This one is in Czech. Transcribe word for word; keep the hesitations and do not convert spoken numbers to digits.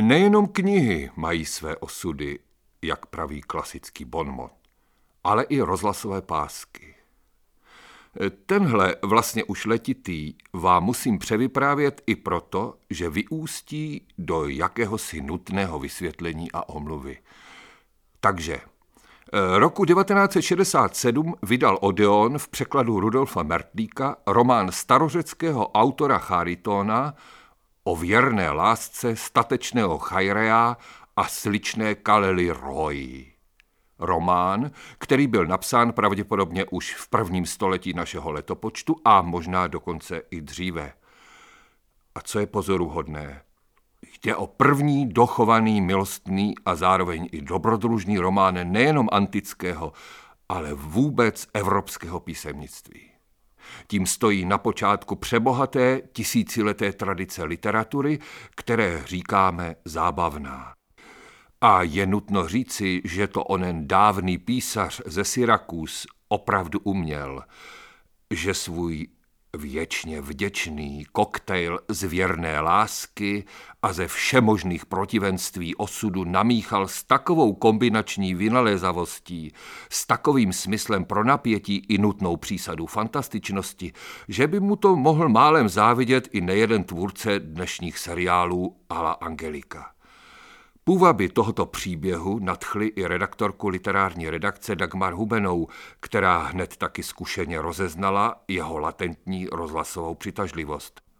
Nejenom knihy mají své osudy, jak praví klasický bonmot, ale i rozhlasové pásky. Tenhle vlastně už letitý vám musím převyprávět i proto, že vyústí do jakéhosi nutného vysvětlení a omluvy. Takže roku devatenáct set šedesát sedm vydal Odeon v překladu Rudolfa Mertlíka román starořeckého autora Charitona o věrné lásce statečného Chajrea a sličné Kalely Roy. Román, který byl napsán pravděpodobně už v prvním století našeho letopočtu a možná dokonce i dříve. A co je pozoruhodné? Jde o první dochovaný milostný a zároveň i dobrodružný román nejenom antického, ale vůbec evropského písemnictví. Tím stojí na počátku přebohaté tisícileté tradice literatury, které říkáme zábavná. A je nutno říci, že to onen dávný písař ze Syrakus opravdu uměl, že svůj věčně vděčný koktejl z věrné lásky a ze všemožných protivenství osudu namíchal s takovou kombinační vynalézavostí, s takovým smyslem pro napětí i nutnou přísadu fantastičnosti, že by mu to mohl málem závidět i nejeden tvůrce dnešních seriálů a la Angelika. Půvaby tohoto příběhu nadchly i redaktorku literární redakce Dagmar Hubenou, která hned taky zkušeně rozeznala jeho latentní rozhlasovou přitažlivost.